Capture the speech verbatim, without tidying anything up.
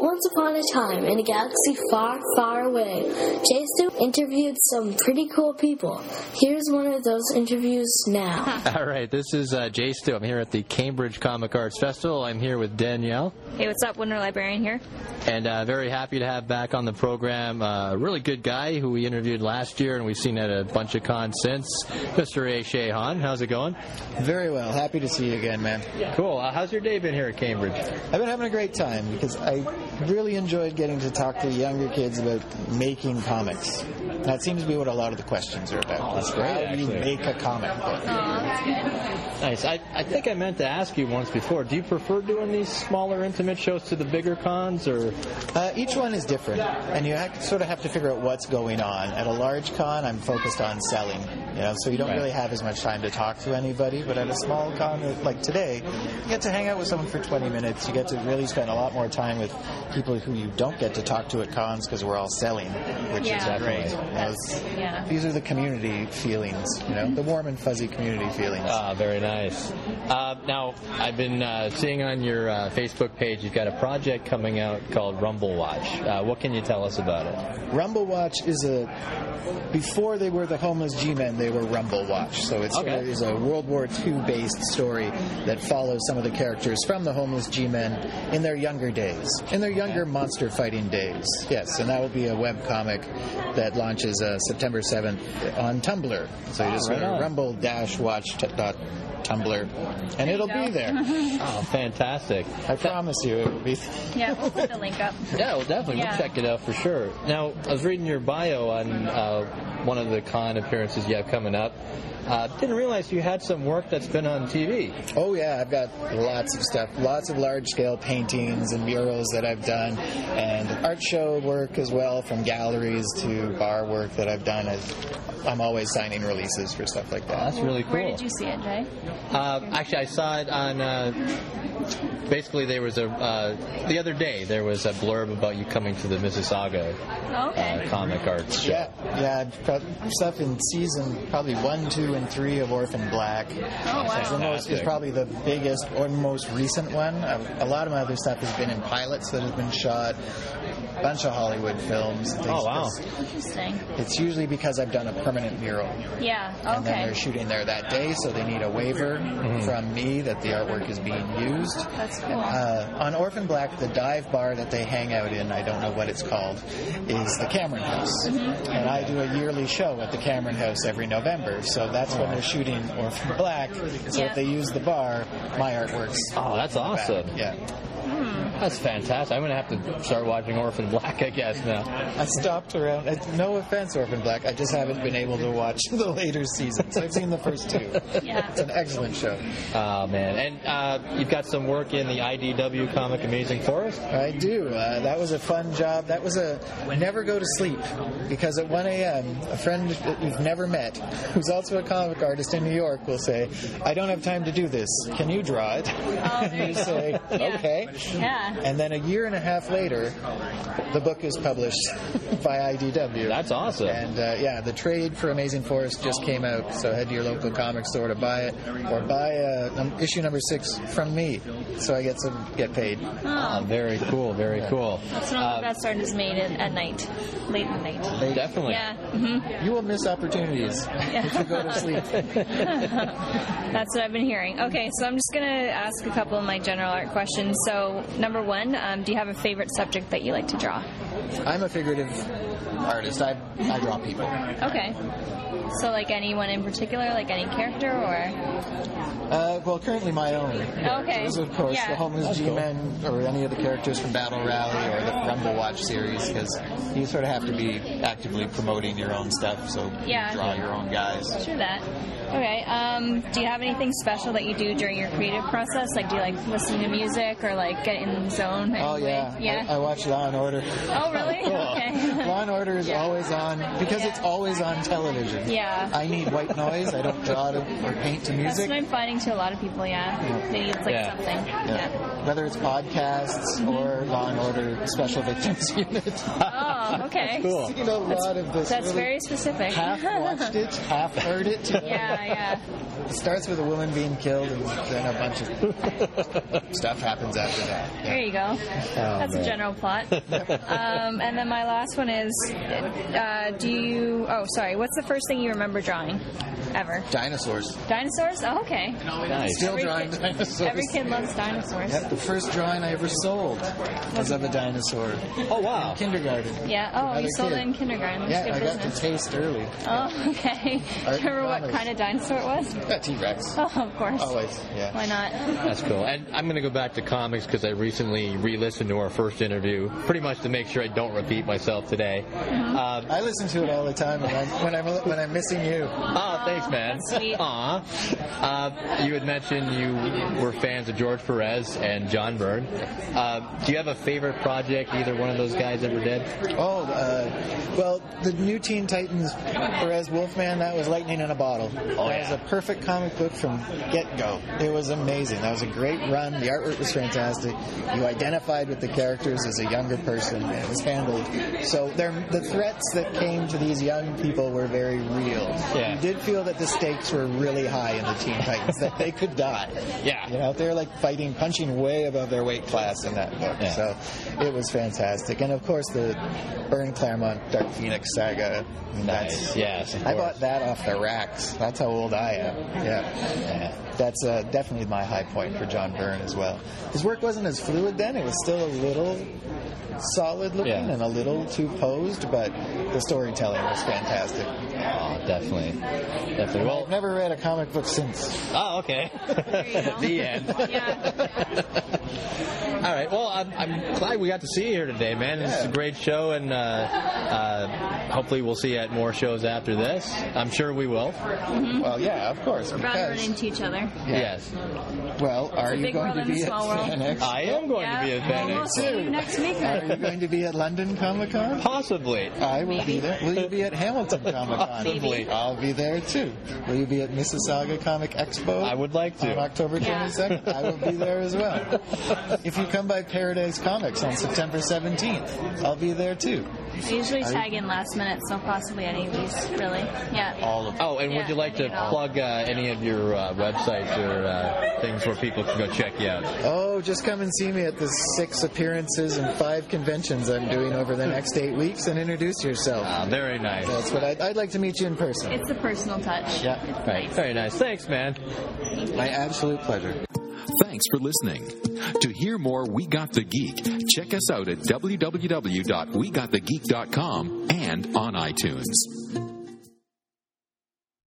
Once upon a time, in a galaxy far, far away, Jay Stu interviewed some pretty cool people. Here's one of those interviews now. All right, this is uh, Jay Stu. I'm here at the Cambridge Comic Arts Festival. I'm here with Danielle. Hey, what's up? Winter Librarian here. And uh, very happy to have back on the program uh, a really good guy who we interviewed last year, and we've seen at a bunch of cons since, Mister A. Shehan. How's it going? Very well. Happy to see you again, man. Cool. Uh, how's your day been here at Cambridge? I've been having a great time because I really enjoyed getting to talk to younger kids about making comics. That seems to be what a lot of the questions are about. That's great, How do you actually. make a comic book? Oh, that's good. Nice. I, I think I meant to ask you once before, do you prefer doing these smaller, intimate shows to the bigger cons, or...? Uh, each one is different, and you have, sort of have to figure out what's going on. At a large con, I'm focused on selling, you know, so you don't Right. really have as much time to talk to anybody, but at a small con like today, you get to hang out with someone for twenty minutes. You get to really spend a lot more time with people who you don't get to talk to at cons because we're all selling, which Yeah. is great. You know, That's- yeah. These are the community feelings, you know, the warm and fuzzy community feelings. Ah, very nice. Uh, now, I've been uh, seeing on your uh, Facebook page you've got a project coming out called Rumble Watch. Uh, what can you tell us about it? Rumble Watch is a, before they were the homeless G-Men, they were Rumble Watch. So it sort Okay. of is a World War Two based story that follows some of the characters from the homeless G-Men in their younger days, in their younger monster fighting days. Yes, and that will be a web comic that launches uh, September seventh on Tumblr. So you just right go to on. rumble dash watch dot tumblr, and it'll go. be there. Oh, fantastic. I promise you it will be. Yeah, we'll put the link up. Yeah, well, definitely. Yeah. We'll check it out for sure. Now, I was reading your bio on uh, one of the con appearances you have coming up. Uh, didn't realize you had some work that's been on T V. Oh yeah, I've got lots of stuff, lots of large-scale paintings and murals that I've done, and art show work as well, from galleries to bar work that I've done. I'm always signing releases for stuff like that. That's really cool. Where did you see it, Jay? Uh, actually, I saw it on. Uh, basically, there was a uh, the other day there was a blurb about you coming to the Mississauga Oh, okay. uh, comic arts show. Yeah, yeah, I've got stuff in season probably one, two, and three of Orphan Black. Oh, wow. It's the most, is probably the biggest or most recent one. A, a lot of my other stuff has been in pilots that have been shot, a bunch of Hollywood films. And things. Oh, wow. Interesting. It's usually because I've done a permanent mural. Yeah, And then okay. they're shooting there that day, so they need a waiver from me that the artwork is being used. That's cool. Uh, on Orphan Black, the dive bar that they hang out in, I don't know what it's called, is the Cameron House. And I do a yearly show at the Cameron House every November, so that's when they're shooting Orphan Black. So Yeah. if they use the bar, my artwork's Oh, that's on the back. awesome. Yeah. That's fantastic. I'm going to have to start watching Orphan Black, I guess, now. I stopped around. uh, No offense, Orphan Black. I just haven't been able to watch the later seasons. I've seen the first two. Yeah. It's an excellent show. Oh, man. And uh, you've got some work in the I D W comic Amazing Forest? I do. Uh, that was a fun job. That was a never go to sleep, because at one a.m. a friend that you've never met, who's also a comic artist in New York, will say, "I don't have time to do this. Can you draw it?" Oh, there And you you go. say, Yeah. "Okay." Yeah. And then a year and a half later, the book is published by I D W. That's awesome. And uh, yeah, the trade for Amazing Forest just came out, so head to your local comic store to buy it, or buy uh, um, issue number six from me, so I get some get paid. Ah, very cool, very cool. That's one of Uh, the best art is made at, at night, late at night. Definitely. Yeah. hmm You will miss opportunities if you go to sleep. That's what I've been hearing. Okay, so I'm just going to ask a couple of my general art questions. So, number one, um, do you have a favorite subject that you like to draw? I'm a figurative artist. I I draw people. Okay. So, like anyone in particular, like any character, or? Uh, well, currently my own. Okay. Those, of course, Yeah. the Homeless G-Men, or any of the characters from Battle Rally or the Rumble Watch series, because you sort of have to be actively promoting your own stuff, so Yeah. you draw your own guys. True that. Okay. Um, do you have anything special that you do during your creative process? Like, do you like listen to music or like get in the zone? Oh, anyway? yeah. Yeah. I, I watch Law and Order. Oh, really? Okay. Law and Order is always on, because it's always on television. Yeah. I need white noise. I don't draw to, or paint to That's music. what I'm finding to a lot of people, yeah. They need like Yeah. something. Yeah. Whether it's podcasts or Law and Order Special Victims Unit. Oh, okay. Cool. Seen a lot of this. That's really very specific. half watched it, half heard it. Yeah, yeah. It starts with a woman being killed, and then a bunch of stuff happens after that. Yeah. There you go. That's man. a general plot. um, and then my last one is, uh, do you... Oh, sorry. What's the first thing you remember drawing? Ever? Dinosaurs. Dinosaurs? Oh, okay. Nice. Still Every drawing kid- dinosaurs. Every kid loves dinosaurs. Yep, the first drawing I ever sold was of a dinosaur. Oh, wow. Kindergarten. Yeah. Oh, Another you sold kid. it in kindergarten. That's Yeah, good I got to business. taste early. Oh, okay. Art Do you remember what dramas. kind of dinosaur it was? Yeah, T-Rex. Oh, of course. Always, yeah. Why not? That's cool. And I'm going to go back to comics because I recently re-listened to our first interview, pretty much to make sure I don't repeat myself today. Mm-hmm. Uh, I listen to it all the time when I'm when I'm when I'm missing you. Oh, thanks, man. That's sweet. Aw. Uh, you had mentioned you were fans of George Perez and John Byrne. Uh, do you have a favorite project either one of those guys ever did? Oh, uh, well, the new Teen Titans Perez Wolfman, that was lightning in a bottle. Oh, that yeah. was a perfect comic book from get-go. It was amazing. That was a great run. The artwork was fantastic. You identified with the characters as a younger person. And it was handled. So there, the threats that came to these young people were very real. Yeah. You did feel that the stakes were really high in the Teen Titans, that they could die. Yeah. You know, they were like fighting, punching way above their weight class in that book. Yeah. So it was fantastic. And of course, the Byrne Claremont Dark Phoenix saga. I mean, Nice. that's- Yes, of I course. bought that off the racks. That's how old I am. Yeah. Yeah. That's uh, definitely my high point for John Byrne as well. His work wasn't as fluid then. It was still a little solid looking Yeah. and a little too posed, but the storytelling was fantastic. Oh, definitely. Definitely. I've Well, never read a comic book since. oh, okay. you go. The end. Yeah. All right. Well, I'm, I'm glad we got to see you here today, man. This is a great show, and uh, uh, hopefully we'll see you at more shows after this. I'm sure we will. Well, yeah, of course. We're bound to run Because, into each other. Yes. well, are a you big going world to in a be at small world. Fan Expo? I am going yeah. to be at Fan Well, we'll see Expo. you next week Are then. you going to be at London Comic Con? Possibly. I will be Maybe. there. Will you be at Hamilton Comic Con? Possibly. I'll be there too. Will you be at Mississauga Comic Expo? I would like to. On October Yeah. twenty-second, I will be there as well. If you come by Paradise Comics on September seventeenth, I'll be there too. I usually tag in last minute, so possibly any of these, really. Yeah. All of them. Oh, and would Yeah, you like to I think it all. plug uh, any of your uh, websites or uh, things where people can go check you out? Oh, just come and see me at the six appearances and five conventions I'm doing over the next eight weeks and introduce yourself. Uh, very nice. That's what I'd, I'd like to meet you in person. It's a personal touch. Yeah. It's Right. nice. Very nice. Thanks, man. My absolute pleasure. Thanks for listening. To hear more We Got the Geek, check us out at w w w dot we got the geek dot com and on iTunes.